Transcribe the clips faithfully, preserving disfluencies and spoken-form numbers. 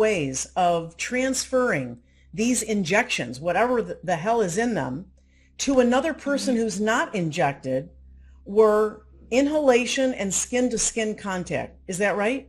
ways of transferring these injections, whatever the, the hell is in them, to another person who's not injected were inhalation and skin-to-skin contact. Is that right?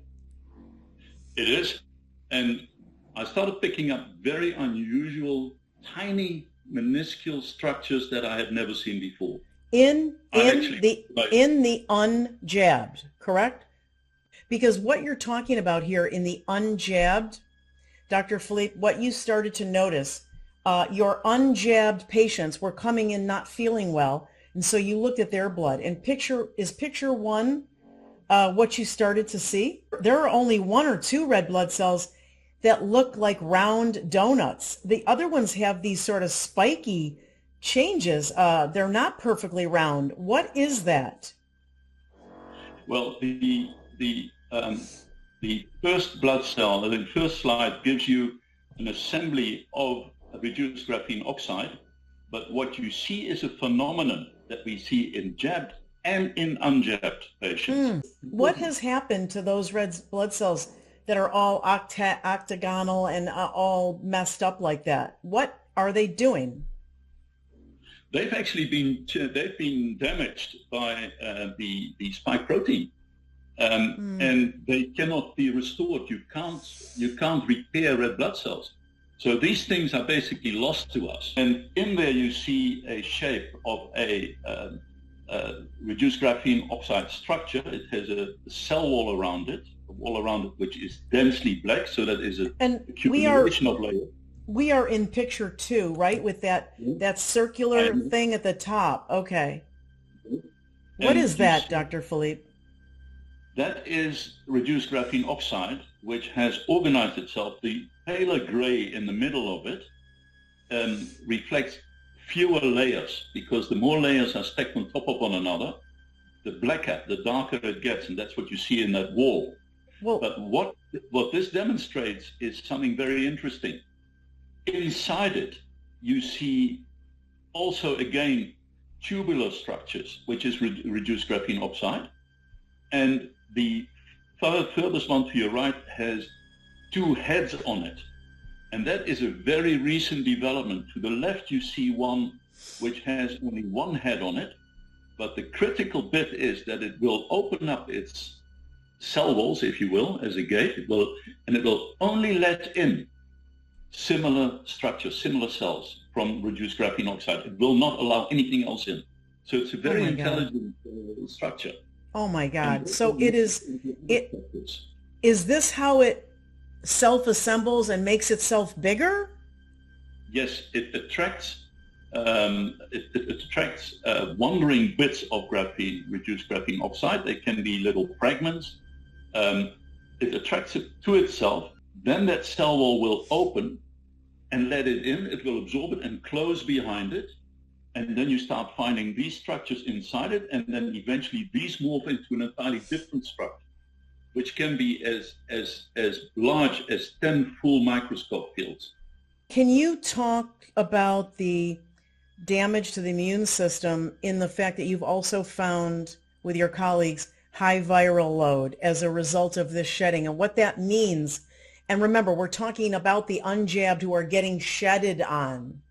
It is. And I started picking up very unusual, tiny, minuscule structures that I had never seen before. In in actually, the like, in the unjabbed, correct? Because what you're talking about here in the unjabbed, Doctor Philippe, what you started to notice, uh, your unjabbed patients were coming in not feeling well, and so you looked at their blood. And picture is picture one uh, what you started to see? There are only one or two red blood cells that look like round donuts. The other ones have these sort of spiky changes. Uh, they're not perfectly round. What is that? Well, the the um, the first blood cell, the first slide gives you an assembly of reduced graphene oxide, but what you see is a phenomenon that we see in jabbed and in unjabbed patients. Mm. What has happened to those red blood cells that are all octa- octagonal and uh, all messed up like that? What are they doing? They've actually been they've been damaged by uh, the the spike protein, um, mm. and they cannot be restored. You can't you can't repair red blood cells. So these things are basically lost to us. And in there you see a shape of a, uh, uh, reduced graphene oxide structure. It has a cell wall around it, a wall around it which is densely black. So that is a and accumulation we are, of layers. We are in picture two, right? With that mm-hmm. that circular and, thing at the top. Okay. Mm-hmm. What is that, Doctor Philippe? That is reduced graphene oxide, which has organized itself. The paler gray in the middle of it um, reflects fewer layers, because the more layers are stacked on top of one another, the blacker, the darker it gets, and that's what you see in that wall. Well, but what what this demonstrates is something very interesting. Inside it, you see also, again, tubular structures, which is re- reduced graphene oxide, and the furthest one to your right has two heads on it. And that is a very recent development. To the left, you see one which has only one head on it. But the critical bit is that it will open up its cell walls, if you will, as a gate. It will, and it will only let in similar structures, similar cells from reduced graphene oxide. It will not allow anything else in. So it's a very oh intelligent uh, structure. Oh my God. So it is, it, is this how it self-assembles and makes itself bigger? Yes, it attracts, um, it, it attracts uh, wandering bits of graphene, reduced graphene oxide. They can be little fragments. Um, it attracts it to itself. Then that cell wall will open and let it in. It will absorb it and close behind it. And then you start finding these structures inside it, and then eventually these morph into an entirely different structure, which can be as as as large as ten full microscope fields. Can you talk about the damage to the immune system in the fact that you've also found with your colleagues high viral load as a result of this shedding, and what that means? And remember, we're talking about the unjabbed who are getting shedded on.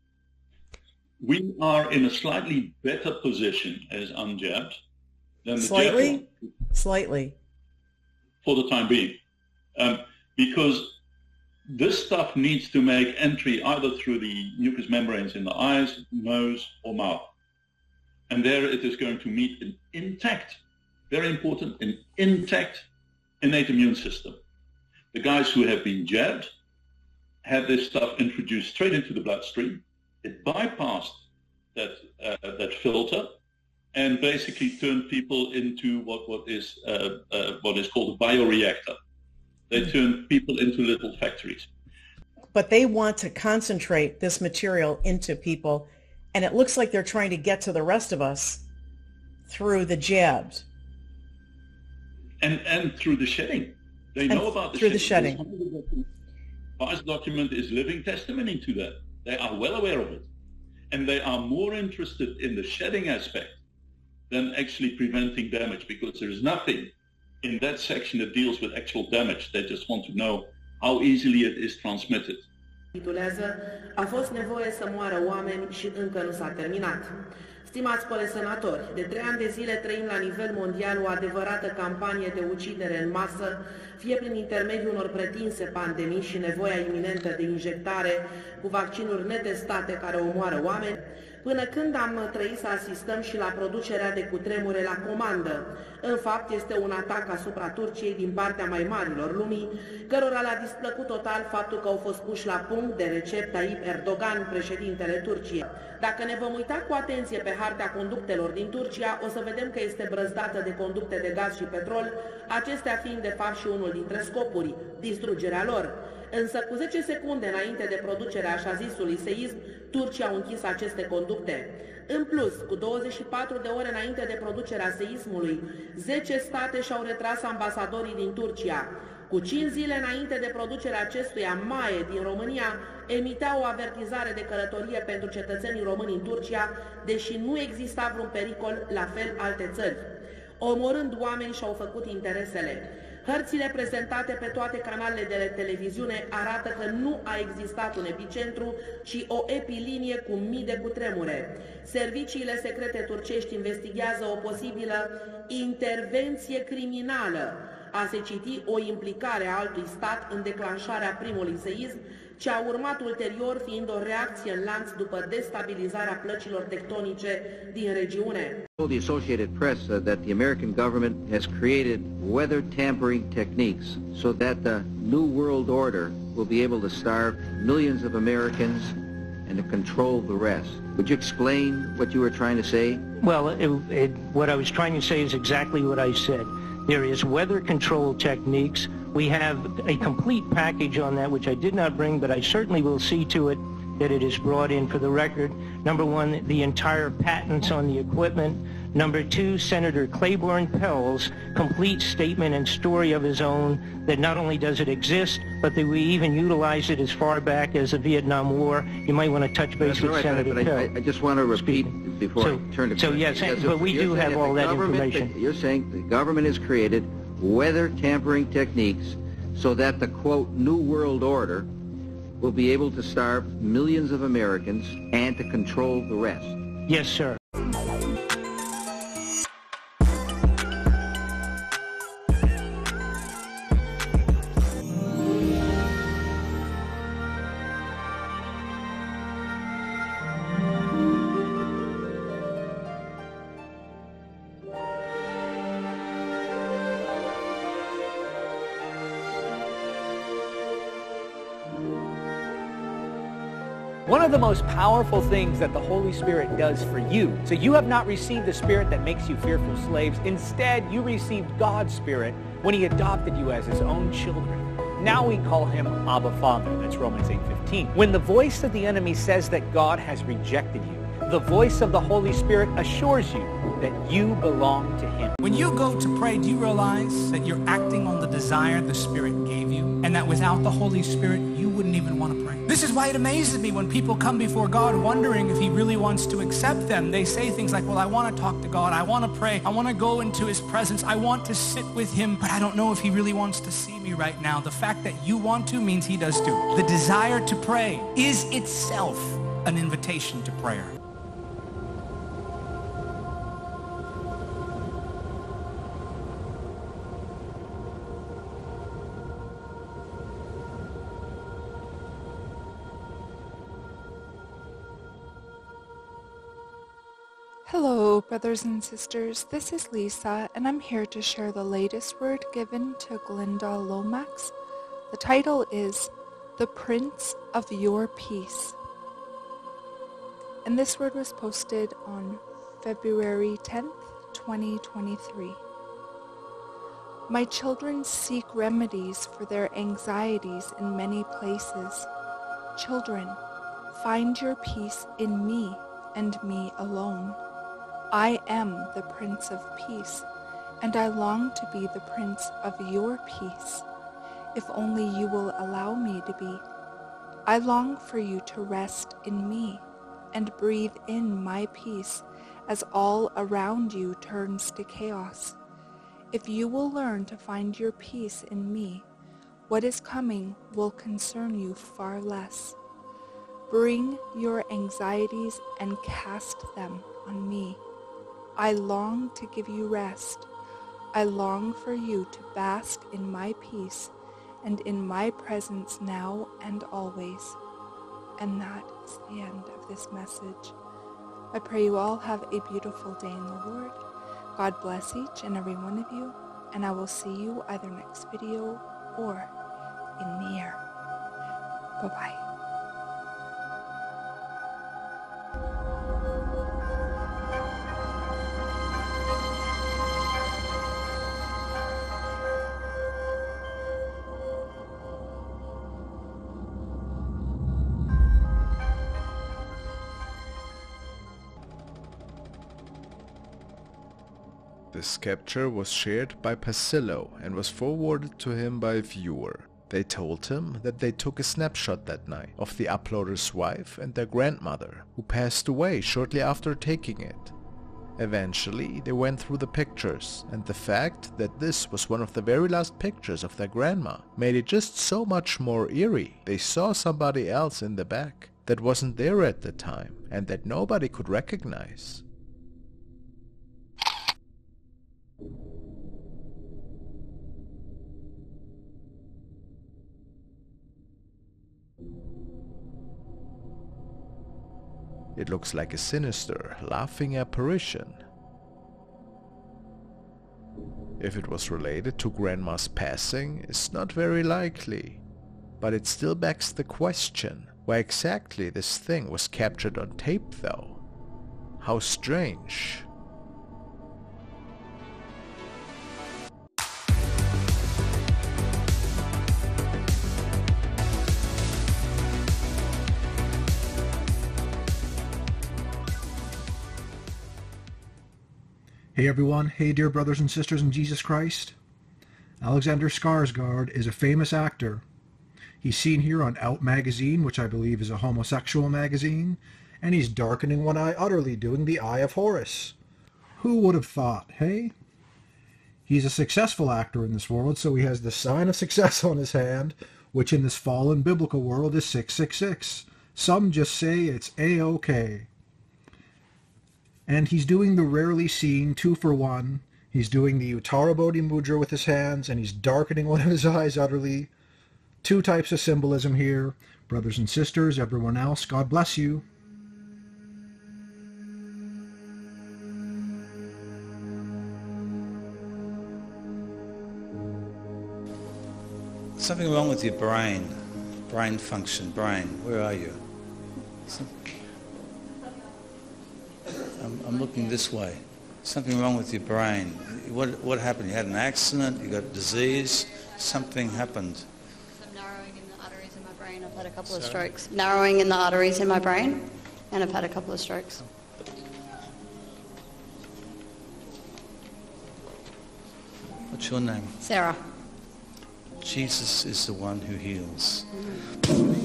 We are in a slightly better position as unjabbed than the slightly, jabbed one, slightly, for the time being, um, because this stuff needs to make entry either through the mucous membranes in the eyes, nose, or mouth, and there it is going to meet an intact, very important, an intact innate immune system. The guys who have been jabbed had this stuff introduced straight into the bloodstream. It bypassed that uh, that filter and basically turned people into what what is uh, uh, what is called a bioreactor. They turned people into little factories. But they want to concentrate this material into people, and it looks like they're trying to get to the rest of us through the jabs. And and through the shedding. They know and about the through shedding. the shedding. Pfizer document is living testimony to that. They are well aware of it. And they are more interested in the shedding aspect than actually preventing damage, because there is nothing in that section that deals with actual damage. They just want to know how easily it is transmitted. A fost nevoie să moară oameni și încă nu s-a terminat. Stimați colegi senatori, de trei ani de zile trăim la nivel mondial o adevărată campanie de ucidere în masă, fie prin intermediul unor pretinse pandemii și nevoia iminentă de injectare cu vaccinuri netestate care omoară oameni, până când am trăit să asistăm și la producerea de cutremure la comandă. În fapt, este un atac asupra Turciei din partea mai marilor lumii, cărora le-a displăcut total faptul că au fost puși la punct de Recep Tayyip Erdogan, președintele Turciei. Dacă ne vom uita cu atenție pe harta conductelor din Turcia, o să vedem că este brăzdată de conducte de gaz și petrol, acestea fiind de fapt și unul dintre scopuri, distrugerea lor. Însă cu zece secunde înainte de producerea așa zisului seism, Turcia au închis aceste conducte. În plus, cu douăzeci și patru de ore înainte de producerea seismului, zece state și-au retras ambasadorii din Turcia. Cu cinci zile înainte de producerea acestuia, MAE din România emitea o avertizare de călătorie pentru cetățenii români în Turcia, deși nu exista vreun pericol, la fel alte țări. Omorând oameni și-au făcut interesele. Hărțile prezentate pe toate canalele de televiziune arată că nu a existat un epicentru, ci o epilinie cu mii de cutremure. Serviciile secrete turcești investigează o posibilă intervenție criminală, a se citi o implicare a altui stat în declanșarea primului seism, ce a urmat ulterior fiind o reacție în lanț după destabilizarea plăcilor tectonice din regiune. The Associated Press uh, that the American government has created weather tampering techniques so that the New World Order will be able to starve millions of Americans and to control the rest. Would you explain what you were trying to say? Well, it, it, what I was trying to say is exactly what I said. There is weather control techniques. We have a complete package on that, which I did not bring, but I certainly will see to it that it is brought in for the record. Number one, the entire patents on the equipment. Number two, Senator Claiborne Pell's complete statement and story of his own that not only does it exist, but that we even utilize it as far back as the Vietnam War. You might want to touch base That's with right, Senator but Pell. I, I just want to repeat before so, I turn to So yes, yes, but we do have all that information. The, you're saying the government has created weather tampering techniques so that the, quote, New World Order will be able to starve millions of Americans and to control the rest. Yes, sir. One of the most powerful things that the Holy Spirit does for you, so you have not received the spirit that makes you fearful slaves. Instead, you received God's Spirit when he adopted you as his own children. Now we call him Abba Father. That's Romans eight fifteen. When the voice of the enemy says that God has rejected you, the voice of the Holy Spirit assures you that you belong to him. When you go to pray, do you realize that you're acting on the desire the Spirit gave you, and that without the Holy Spirit, you wouldn't even want to pray? This is why it amazes me when people come before God wondering if he really wants to accept them. They say things like, well, I want to talk to God. I want to pray. I want to go into his presence. I want to sit with him, but I don't know if he really wants to see me right now. The fact that you want to means he does too. The desire to pray is itself an invitation to prayer. Hello, brothers and sisters. This is Lisa, and I'm here to share the latest word given to Glinda Lomax. The title is The Prince of Your Peace. And this word was posted on February tenth, twenty twenty-three. My children seek remedies for their anxieties in many places. Children, find your peace in me and me alone. I am the Prince of Peace, and I long to be the Prince of your peace, if only you will allow me to be. I long for you to rest in me and breathe in my peace as all around you turns to chaos. If you will learn to find your peace in me, What is coming will concern you far less. Bring your anxieties and cast them on me. I long to give you rest. I long for you to bask in my peace and in my presence now and always. And that is the end of this message. I pray you all have a beautiful day in the Lord. God bless each and every one of you, and I will see you either next video or in the air. Bye-bye. This capture was shared by Pasillo and was forwarded to him by a viewer. They told him that they took a snapshot that night of the uploader's wife and their grandmother, who passed away shortly after taking it. Eventually, they went through the pictures, and the fact that this was one of the very last pictures of their grandma made it just so much more eerie. They saw somebody else in the back that wasn't there at the time and that nobody could recognize. It looks like a sinister, laughing apparition. If it was related to Grandma's passing, it's not very likely. But it still begs the question, why exactly this thing was captured on tape though? How strange. Hey everyone, hey dear brothers and sisters in Jesus Christ. Alexander Skarsgård is a famous actor. He's seen here on Out magazine, which I believe is a homosexual magazine, and he's darkening one eye utterly, doing the Eye of Horus. Who would have thought, hey? He's a successful actor in this world, so he has the sign of success on his hand, which in this fallen biblical world is six six six. Some just say it's A-OK. And he's doing the rarely seen two for one. He's doing the Uttara Bodhi Mudra with his hands, and he's darkening one of his eyes utterly. Two types of symbolism here. Brothers and sisters, everyone else, God bless you. Something wrong with your brain. Brain function, brain. Where are you? Some... I'm, I'm looking this way. Something wrong with your brain. What, what happened? You had an accident, you got disease, something happened. Some narrowing in the arteries in my brain. I've had a couple Sorry? of strokes. Narrowing in the arteries in my brain, and I've had a couple of strokes. What's your name? Sarah. Jesus is the one who heals. Mm-hmm.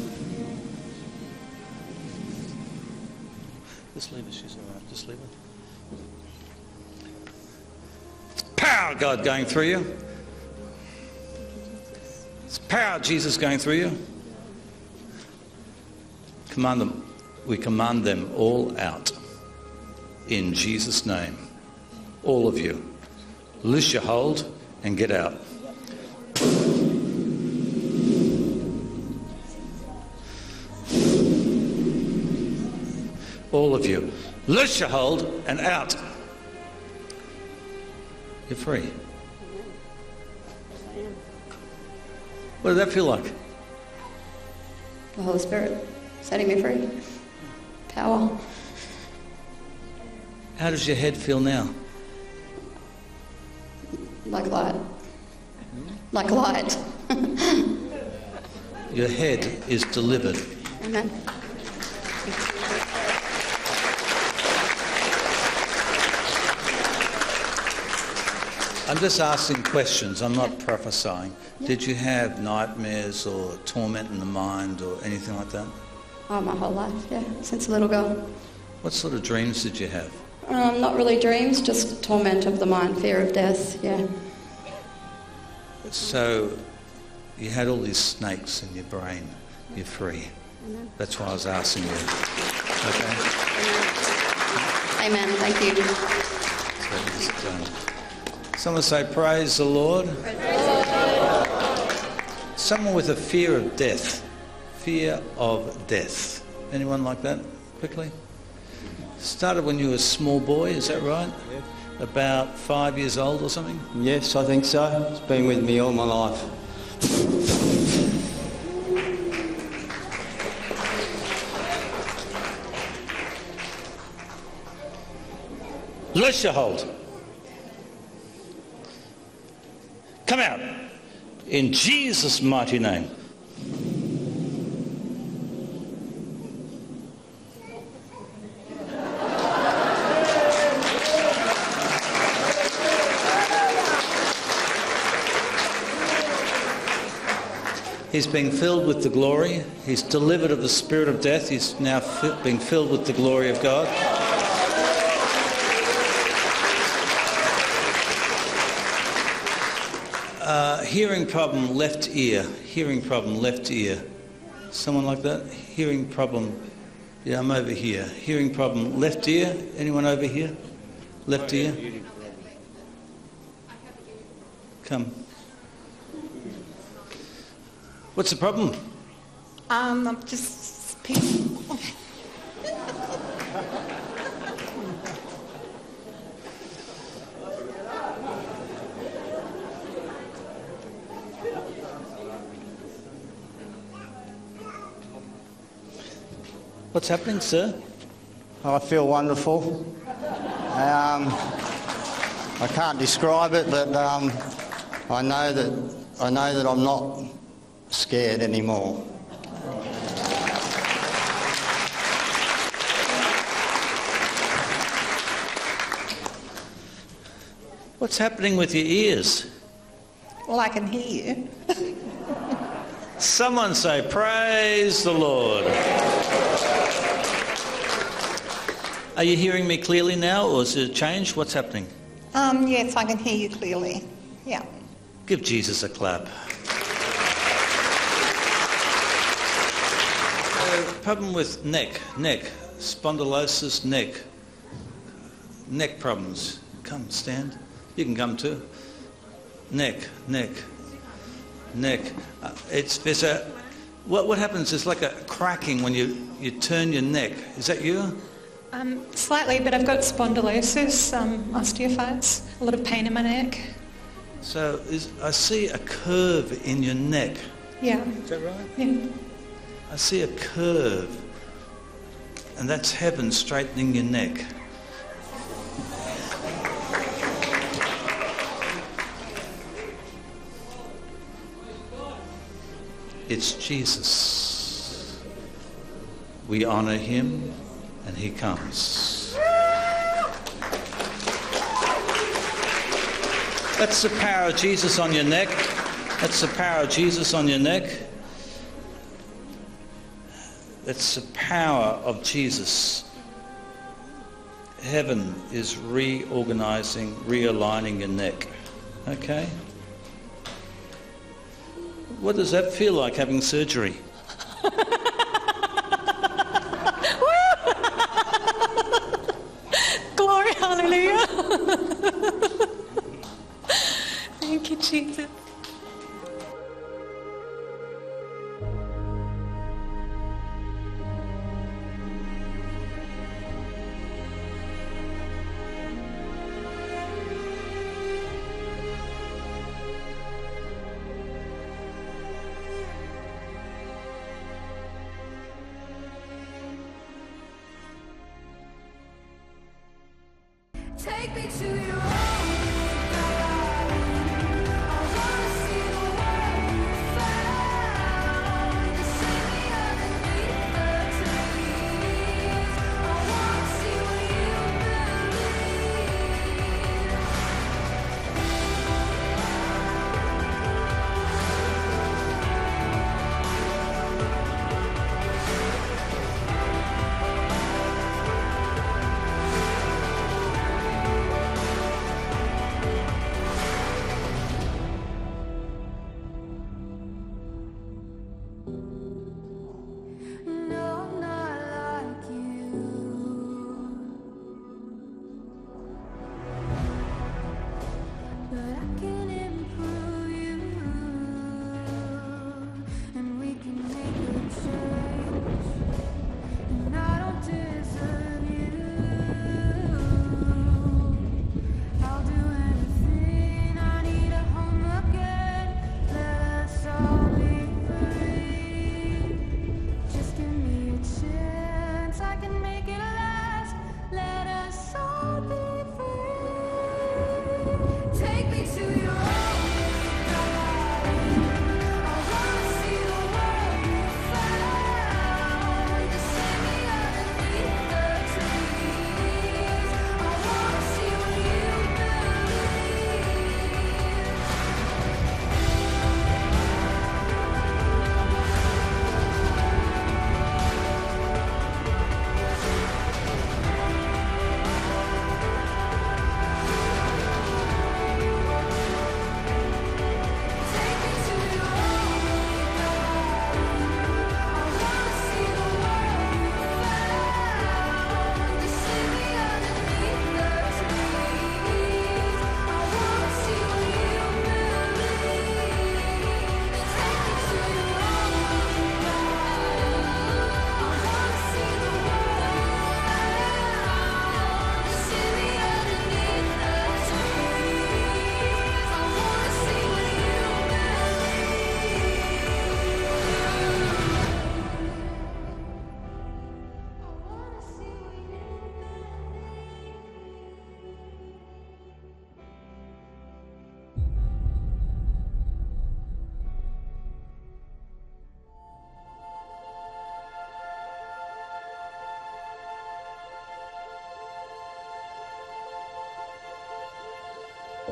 Just leave her, she's all right. Just leave her. Power, God, going through you. It's power, Jesus, going through you. Command them. We command them all out. In Jesus' name. All of you. Loose your hold and get out. All of you. Loose your hold and out. You're free. What did that feel like? The Holy Spirit setting me free. Power. How does your head feel now? Like light. Like light. Your head is delivered. Amen. I'm just asking questions. I'm not prophesying. Did you have nightmares or torment in the mind or anything like that? Oh, my whole life, yeah, since a little girl. What sort of dreams did you have? Um, not really dreams, just torment of the mind, fear of death, yeah. So You had all these snakes in your brain. You're free. Amen. That's why I was asking you. Okay? Amen. Thank you. So just, um, someone say, praise the Lord. Praise the Lord. Someone with a fear of death. Fear of death. Anyone like that? Quickly. Started when you were a small boy, is that right? Yes. About five years old or something? Yes, I think so. It's been with me all my life. Loose your hold. Come out. In Jesus' mighty name. He's being filled with the glory. He's delivered of the spirit of death. He's now fi- being filled with the glory of God. Uh, hearing problem, left ear. Hearing problem, left ear. Someone like that? Hearing problem. Yeah, I'm over here. Hearing problem, left ear. Anyone over here? Left ear? Come. What's the problem? Um, I'm just speaking. What's happening, sir? I feel wonderful. Um, I can't describe it, but um, I know that I know that I'm not scared anymore. What's happening with your ears? Well, I can hear you. Someone say, praise the Lord. Are you hearing me clearly now, or has it changed? What's happening? Um, yes, I can hear you clearly. Yeah. Give Jesus a clap. Uh, problem with neck, neck, spondylosis, neck, neck problems. Come, stand. You can come too. Neck, neck, neck. Uh, it's there's a what what happens is like a cracking when you you turn your neck. Is that you? Um, slightly, but I've got spondylosis, um, osteophytes, a lot of pain in my neck. So is, I see a curve in your neck. Yeah. Is that right? Yeah. I see a curve, and that's heaven straightening your neck. It's Jesus. We honor him, and he comes. That's the power of Jesus on your neck. That's the power of Jesus on your neck. That's the power of Jesus. Heaven is reorganizing, realigning your neck. Okay? What does that feel like, having surgery? Glory, hallelujah. Thank you, Jesus. Take me to your own God. I wanna see the world you found. You save me underneath the trees. I wanna see what you believe.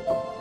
you.